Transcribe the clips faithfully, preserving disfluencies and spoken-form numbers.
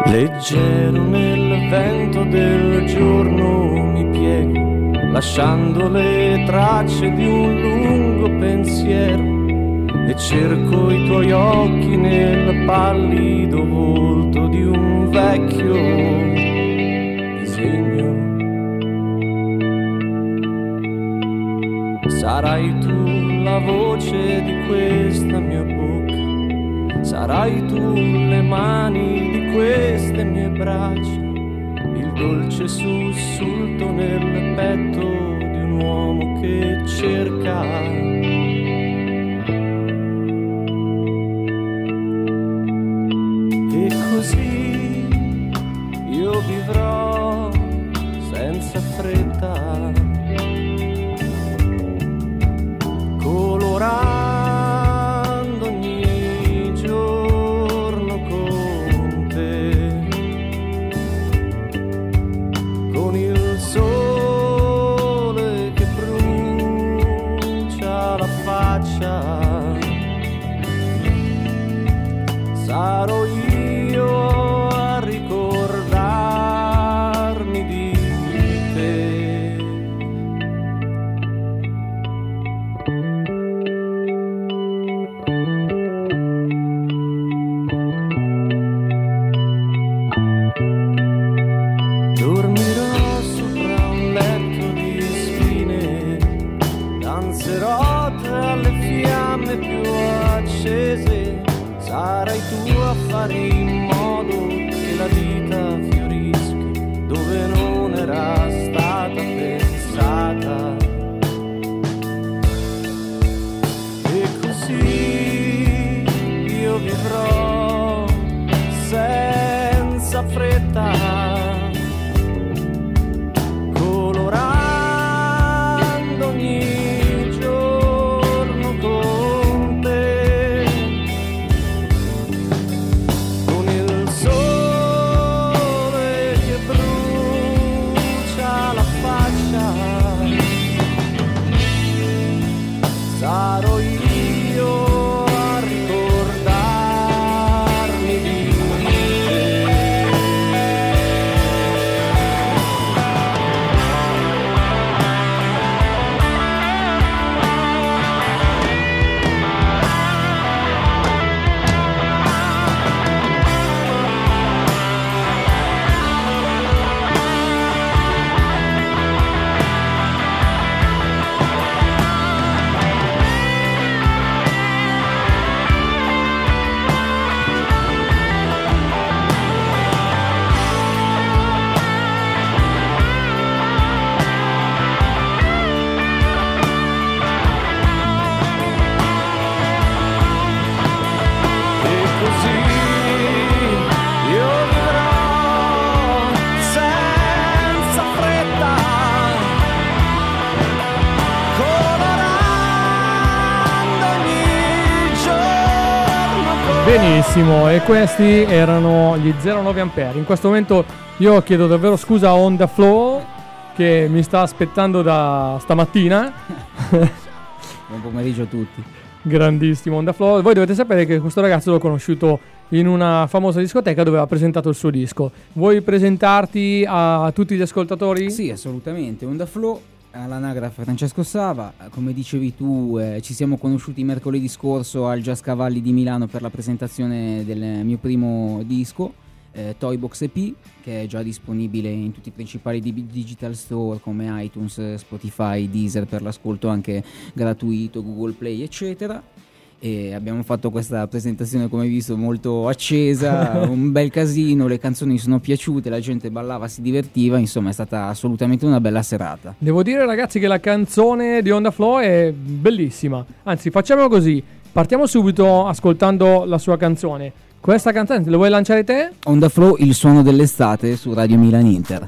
Leggero nel vento del giorno mi piego, lasciando le tracce di un lungo pensiero, e cerco i tuoi occhi nel pallido volto di un vecchio disegno. Sarai tu la voce di questa mia bocca, sarai tu le mani di queste mie braccia, il dolce sussulto nel petto di un uomo che cerca. E così io vivrò senza fretta, colorando sarò io a ricordarmi di te. Dormirò sopra un letto di spine, danzerò tra le fiamme più accese, sarai tu a fare in modo che la vita fiorisca dove non era stata pensata. E così io vivrò senza fretta, colorando ogni giorno con te, con il sole che brucia la faccia, sarò io a ricordarmi di te. Benissimo, e questi erano gli zero nove Ampere. In questo momento io chiedo davvero scusa a On The Flow che mi sta aspettando da stamattina. Buon pomeriggio a tutti. Grandissimo On The Flow. Voi dovete sapere che questo ragazzo l'ho conosciuto in una famosa discoteca dove ha presentato il suo disco. Vuoi presentarti a tutti gli ascoltatori? Sì, assolutamente. On The Flow, all'anagrafe Francesco Sava. Come dicevi tu, eh, ci siamo conosciuti mercoledì scorso al Jazz Cavalli di Milano per la presentazione del mio primo disco, eh, Toybox E P, che è già disponibile in tutti i principali di- digital store come iTunes, Spotify, Deezer per l'ascolto anche gratuito, Google Play eccetera. E abbiamo fatto questa presentazione, come hai visto, molto accesa, un bel casino, le canzoni sono piaciute, la gente ballava, si divertiva, insomma è stata assolutamente una bella serata. Devo dire ragazzi che la canzone di On The Flow è bellissima. Anzi, facciamo così, partiamo subito ascoltando la sua canzone. Questa canzone la vuoi lanciare te? On The Flow, il suono dell'estate su Radio Milan Inter.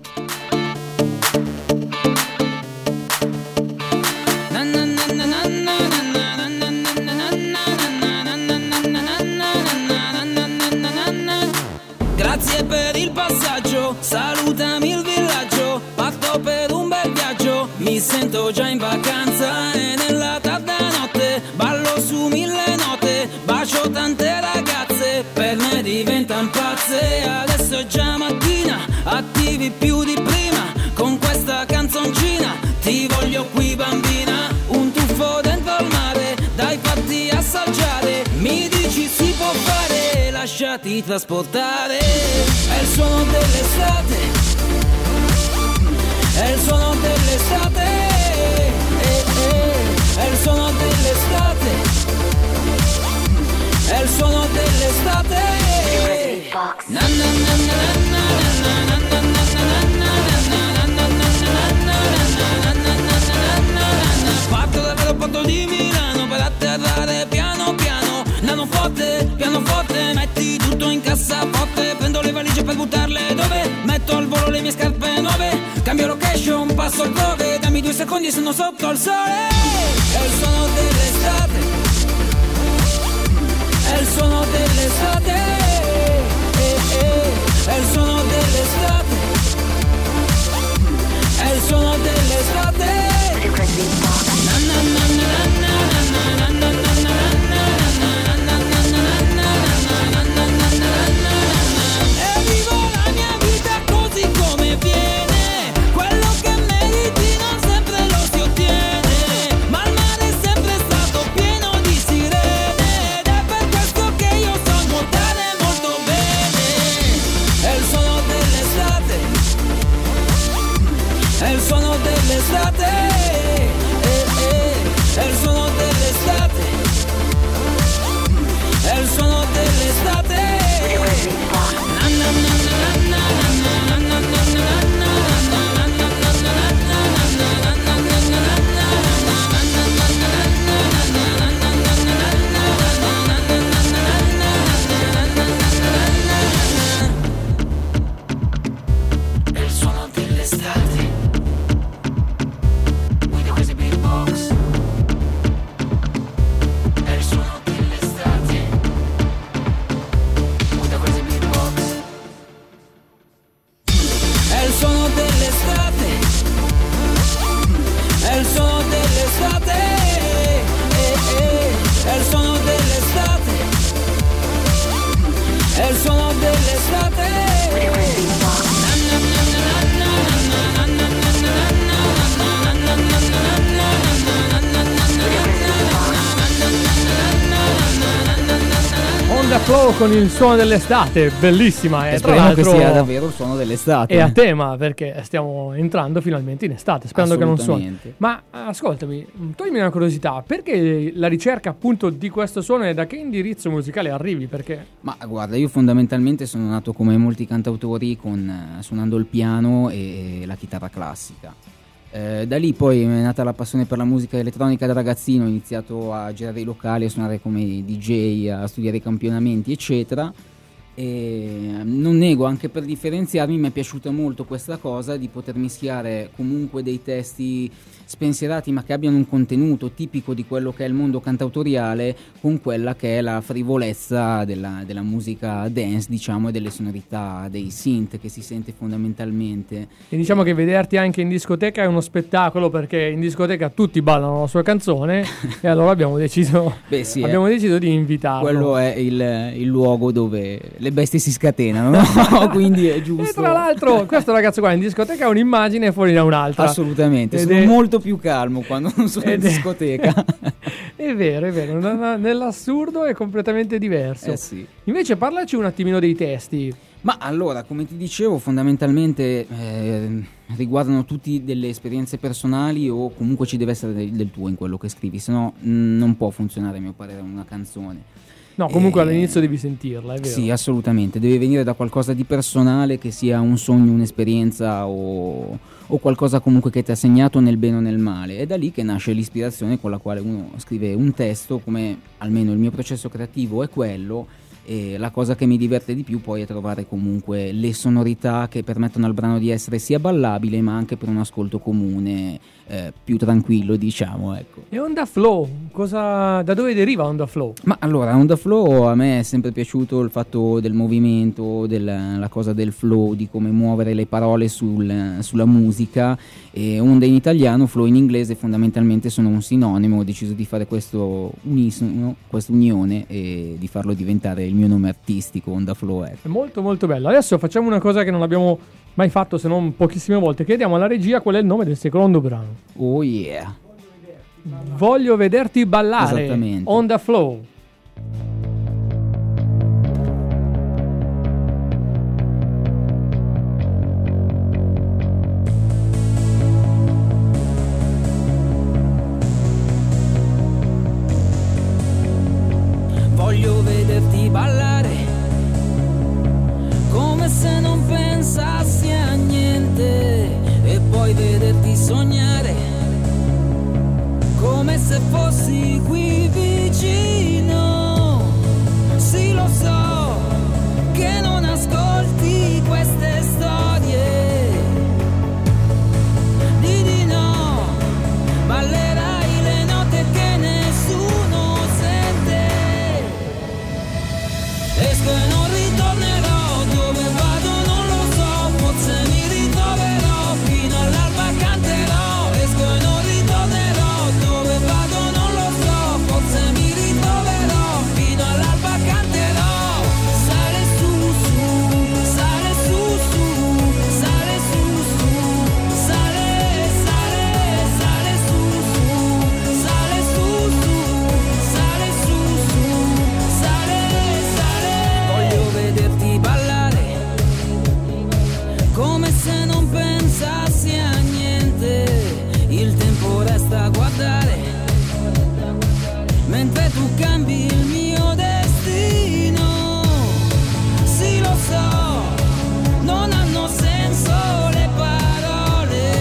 Grazie per il passaggio, salutami il villaggio, parto per un bel viaggio, mi sento già in vacanza e nella tarda notte ballo su mille note, bacio tante ragazze, per me diventan pazze, adesso di più di prima. Con questa canzoncina ti voglio qui bambina. Un tuffo dentro al mare, dai fatti assaggiare. Mi dici si può fare, lasciati trasportare. È il suono dell'estate, è il suono dell'estate, eh, eh, è il suono dell'estate, è il suono dell'estate. Na, na, na, na, na, na, na, na, na. Parto dall'aeroporto di Milano per atterrare piano piano. Nano forte, piano forte, metti tutto in cassaforte. Prendo le valigie per buttarle dove? Metto al volo le mie scarpe nuove. Cambio location, passo altrove. Dammi due secondi e sono sotto il sole. È il suono dell'estate, è il suono dell'estate, eh, eh, è il suono dell'estate, è il suono dell'estate. E vivo la mia vita così come viene. Quello che meriti non sempre lo si ottiene, ma il mare è sempre stato pieno di sirene. Ed è per questo che io so nuotare molto bene. È il suono dell'estate, è il suono dell'estate, eh, eh, è il suono dell'estate, è il suono dell'estate. Na, na, na, na, na, na, na, na, na, na, è il suono dell'estate. With crazy beatbox. È il suono dell'estate. With crazy beatbox. È il suono dell'estate, è il suono dell'estate, eh, eh, è il suono dell'estate, è il suono dell'estate. Onda Flow con il suono dell'estate, bellissima. E tra speriamo che l'altro sia davvero il suono dell'estate. è a tema perché stiamo entrando finalmente in estate, sperando che non suoni. Assolutamente. Ma ascoltami, toglimi una curiosità, perché la ricerca appunto di questo suono e da che indirizzo musicale arrivi? Perché Ma guarda, io fondamentalmente sono nato come molti cantautori con, eh, suonando il piano e la chitarra classica. Eh, da lì poi è nata la passione per la musica elettronica da ragazzino, ho iniziato a girare i locali, a suonare come D J, a studiare i campionamenti eccetera. E non nego, anche per differenziarmi, mi è piaciuta molto questa cosa di poter mischiare comunque dei testi spensierati ma che abbiano un contenuto tipico di quello che è il mondo cantautoriale con quella che è la frivolezza della, della musica dance, diciamo, e delle sonorità dei synth che si sente fondamentalmente. e diciamo che vederti anche in discoteca è uno spettacolo, perché in discoteca tutti ballano la sua canzone e allora abbiamo deciso, Beh, sì, abbiamo eh. deciso di invitarlo. Quello è il, il luogo dove le bestie si scatenano, no? Quindi è giusto. E tra l'altro questo ragazzo qua in discoteca ha un'immagine e fuori da un'altra. Assolutamente, Ed sono è- molto più calmo quando non sono in Ed è- discoteca. È vero, è vero, n- nell'assurdo è completamente diverso. Eh sì. Invece parlaci un attimino dei testi. Ma allora, come ti dicevo, fondamentalmente eh, riguardano tutti delle esperienze personali, o comunque ci deve essere del, del tuo in quello che scrivi, se no mh, non può funzionare a mio parere una canzone. No, comunque Eh, all'inizio devi sentirla, è vero. Sì, assolutamente, deve venire da qualcosa di personale, che sia un sogno, un'esperienza o, o qualcosa comunque che ti ha segnato nel bene o nel male. È da lì che nasce l'ispirazione con la quale uno scrive un testo, come almeno il mio processo creativo è quello. E la cosa che mi diverte di più poi è trovare comunque le sonorità che permettono al brano di essere sia ballabile ma anche per un ascolto comune, eh, più tranquillo, diciamo, ecco. E Onda Flow, cosa, da dove deriva Onda Flow? Ma allora, Onda Flow a me è sempre piaciuto il fatto del movimento, del, la cosa del flow, di come muovere le parole sul, sulla musica. E Onda in italiano, Flow in inglese fondamentalmente sono un sinonimo. Ho deciso di fare questo unisono, questa unione, e di farlo diventare il mio nome artistico, Onda Flow. È molto molto bello. Adesso facciamo una cosa che non abbiamo mai fatto, se non pochissime volte. Chiediamo alla regia qual è il nome del secondo brano. Oh yeah. Voglio vederti ballare. Esattamente. Onda Flow. Voglio vederti ballare come se non pensassi a niente e poi vederti sognare come se fossi qui vicino. Sì, lo so che non ascolti queste storie. Di di no, ballerai le note che nessuno sente. Esco e non ritornerò, dove vado non lo so, forse mi ritroverò, fino all'alba canterò. Esco e non ritornerò, dove vado non lo so, forse mi ritroverò, fino all'alba canterò. Sale su su, sale su su, sale su su, sale, sale, sale su su, sale su su, sale su su, sale, sale. Voglio vederti ballare come se non pensassi a niente. Il tempo resta a guardare mentre tu cambi il mio destino. Sì, lo so, non hanno senso le parole.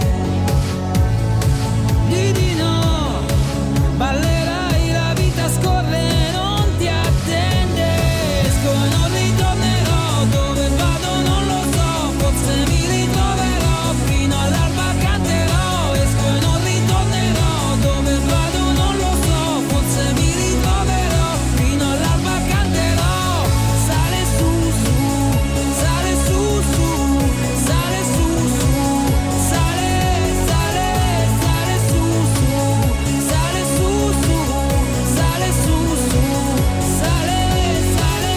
Di di no, ballerai, la vita scorre, non ti attende. Esco e non ritornerò, dove vado non lo so, forse mi ritroverò, fino all'alba canterò. Esco e non ritornerò, dove vado non lo so, forse mi ritroverò, fino all'alba canterò. Sale su su, sale su su, sale su su, sale, sale, sale su su, sale su su, sale su su, sale, sale.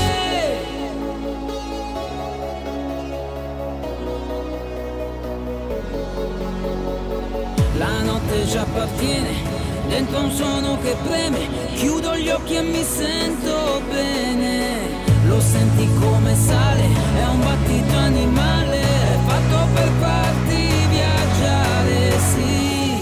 La notte ci appartiene, dentro un suono che preme, chiudo gli occhi e mi sento bene. Lo senti come sale, è un battito animale, è fatto per farti viaggiare, sì.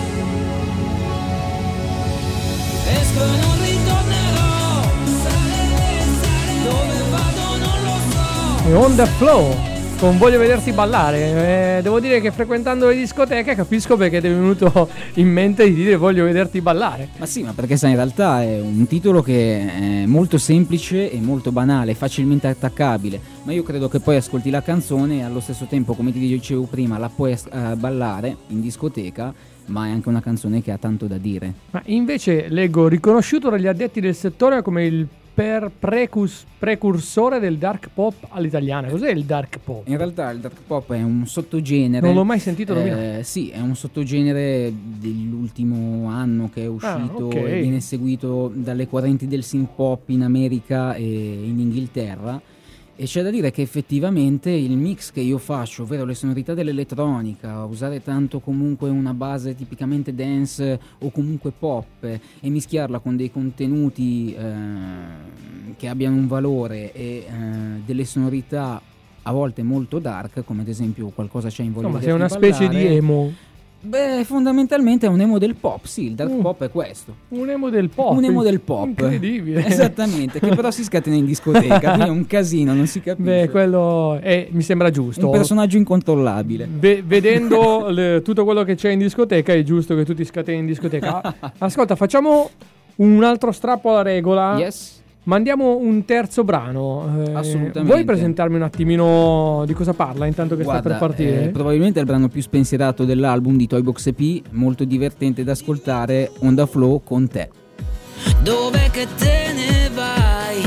Esco e non ritornerò, sale, sale, dove vado non lo so. E Onda Flow con Voglio vederti ballare. Eh, devo dire che frequentando le discoteche capisco perché ti è venuto in mente di dire voglio vederti ballare. Ma sì, ma perché sai, in realtà è un titolo che è molto semplice e molto banale, facilmente attaccabile, ma io credo che poi ascolti la canzone e allo stesso tempo, come ti dicevo prima, la puoi uh, ballare in discoteca, ma è anche una canzone che ha tanto da dire. Ma invece leggo riconosciuto dagli addetti del settore come il per precus- precursore del dark pop all'italiana. Cos'è il dark pop? In realtà il dark pop è un sottogenere. Non l'ho mai sentito nominare. Eh, sì, è un sottogenere dell'ultimo anno che è uscito, ah, okay. e viene seguito dalle correnti del synth pop in America e in Inghilterra. E c'è da dire che effettivamente il mix che io faccio, ovvero le sonorità dell'elettronica, usare tanto comunque una base tipicamente dance o comunque pop e mischiarla con dei contenuti eh, che abbiano un valore e eh, delle sonorità a volte molto dark, come ad esempio qualcosa c'è in Voglio Insomma, vederti sei una specie ballare. di emo. Beh, fondamentalmente è un emo del pop, sì, il dark Uh, pop è questo. Un emo del pop. Un emo del pop. Incredibile. Esattamente, che però si scatena in discoteca, quindi è un casino, non si capisce. Beh, quello è, mi sembra giusto. Un personaggio incontrollabile. Ve- vedendo le, tutto quello che c'è in discoteca, è giusto che tu ti scateni in discoteca. Ascolta, facciamo un altro strappo alla regola. Yes. Mandiamo un terzo brano. Eh, Assolutamente. Vuoi presentarmi un attimino di cosa parla intanto che Guarda, sta per partire? eh, probabilmente è il brano più spensierato dell'album di Toybox E P, molto divertente da ascoltare, Onda Flow con te. Dove che te ne vai?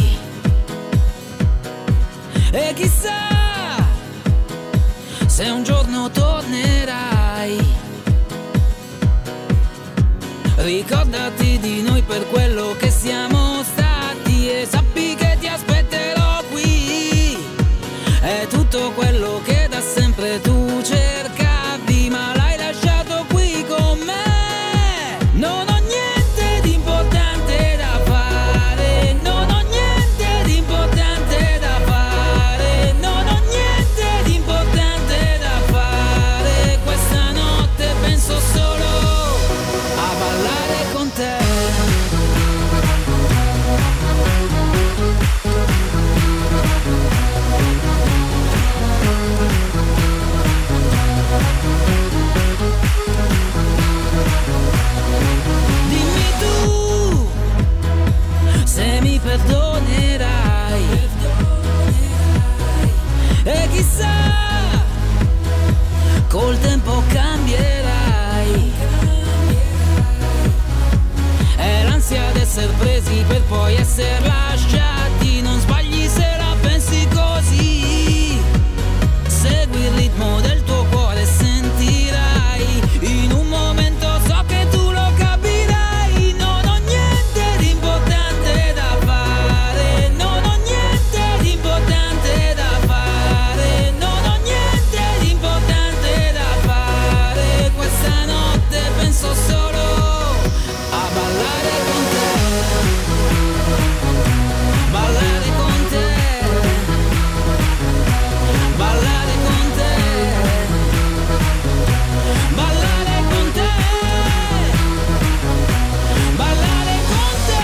E chissà se un giorno tornerai. Ricordati di noi per quello che siamo stati e sappi che ti aspetto mi perdonerai. E chissà, col tempo cambierai. È l'ansia d'essere presi per poi essere lasciati. Non sbagli se la pensi così. Segui il ritmo del tuo cuore e sentirai. In un momento so che tu lo capirai. Non ho niente di importante da fare. Non ho niente di importante da fare. Non ho niente di importante da fare. Questa notte penso solo a ballare con te. Ballare con te. Ballare con te. Ballare con te. Ballare con te.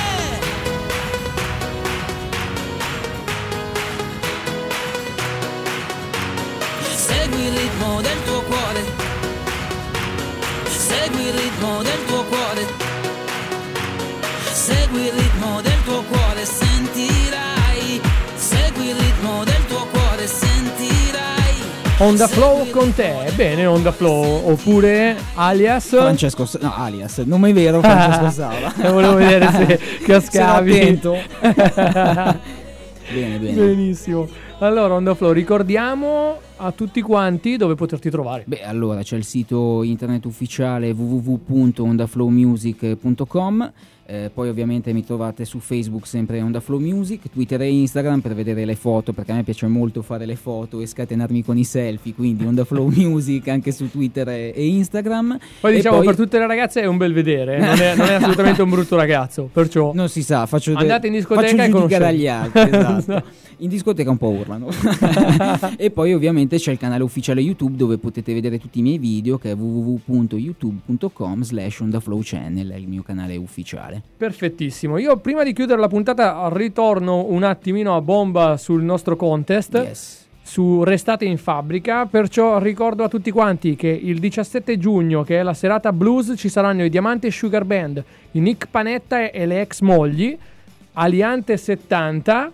Segui il ritmo del tuo cuore. Segui il ritmo del tuo cuore. Segui il ritmo del tuo cuore, sentirai. Segui il ritmo del tuo cuore, sentirai. On the Flow con te. Bene, On the Flow. Oppure alias Francesco S- no, alias, nome vero Francesco Sala. E volevo vedere se cascavi. Sono attento. Bene, bene. Benissimo. Allora, On the Flow, ricordiamo a tutti quanti dove poterti trovare. Beh, allora c'è il sito internet ufficiale w w w punto ondaflowmusic punto com. Eh, poi ovviamente mi trovate su Facebook sempre Ondaflow Music, Twitter e Instagram per vedere le foto, perché a me piace molto fare le foto e scatenarmi con i selfie, quindi Ondaflow Music anche su Twitter e, e Instagram. Poi E diciamo poi- per tutte le ragazze è un bel vedere, eh, non, è, non è assolutamente un brutto ragazzo, perciò Non si sa, faccio andate in discoteca faccio e giudicare conoscete. agli altri, esatto. In discoteca un po' urlano. E poi ovviamente c'è il canale ufficiale YouTube dove potete vedere tutti i miei video, che è w w w punto youtube punto com slash ondaflow channel, è il mio canale ufficiale. perfettissimo. Io prima di chiudere la puntata ritorno un attimino a bomba sul nostro contest. Yes. Su Restate in Fabbrica, perciò ricordo a tutti quanti che il diciassette giugno, che è la serata blues, ci saranno i Diamante Sugar Band, i Nick Panetta e le ex mogli, Aliante settanta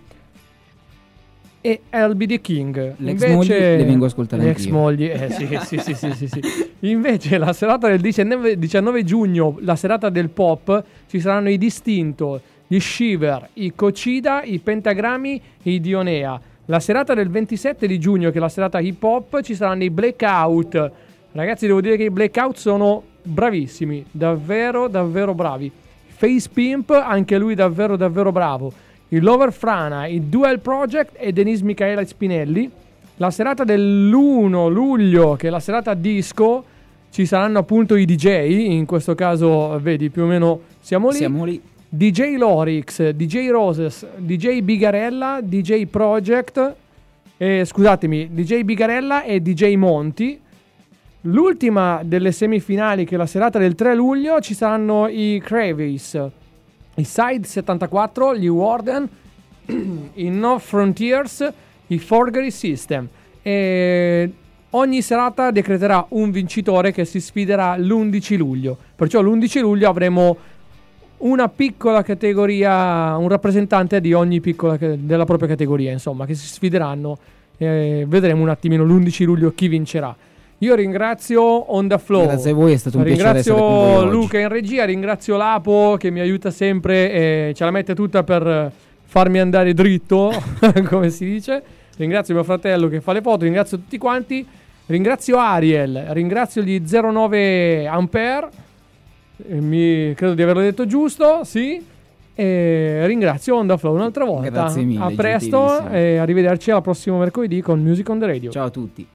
e L B D King. L'ex mogli le vengo a ascoltare le ex anch'io. mogli, eh sì, sì, sì, sì, sì, sì. Invece la serata del diciannove, diciannove giugno, la serata del pop, ci saranno i Distinto, gli Shiver, i Cocida, i Pentagrammi e i Dionea. La serata del ventisette di giugno, che è la serata hip hop, ci saranno i Blackout. Ragazzi, devo dire che i Blackout sono bravissimi, davvero davvero bravi. Face Pimp, anche lui davvero davvero bravo. Il Lover Frana, il Duel Project e Denise Michaela Spinelli. La serata dell'primo luglio, che è la serata disco, ci saranno appunto i D J. In questo caso, vedi, più o meno siamo lì. Siamo lì. D J Lorix, D J Roses, D J Bigarella, D J Project, eh, scusatemi, D J Bigarella e D J Monti. L'ultima delle semifinali, che è la serata del tre luglio, ci saranno i Kravis, i Side settantaquattro, gli Warden, i No Frontiers, i Forgery System. E ogni serata decreterà un vincitore che si sfiderà l'undici luglio. Perciò l'undici luglio avremo una piccola categoria, un rappresentante di ogni piccola della propria categoria, insomma, che si sfideranno. Eh, vedremo un attimino l'undici luglio chi vincerà. Io ringrazio On The Flow. Grazie a voi, è stato un piacere essere con voi Ringrazio oggi. Luca in regia, ringrazio Lapo che mi aiuta sempre e ce la mette tutta per farmi andare dritto, come si dice. Ringrazio mio fratello che fa le foto, ringrazio tutti quanti. Ringrazio Ariel, ringrazio gli zero nove Ampere. Eh, Mi, credo di averlo detto giusto, sì. E ringrazio On The Flow un'altra volta. Grazie mille, A presto gentilissimo. e arrivederci al prossimo mercoledì con Music on the Radio. Ciao a tutti.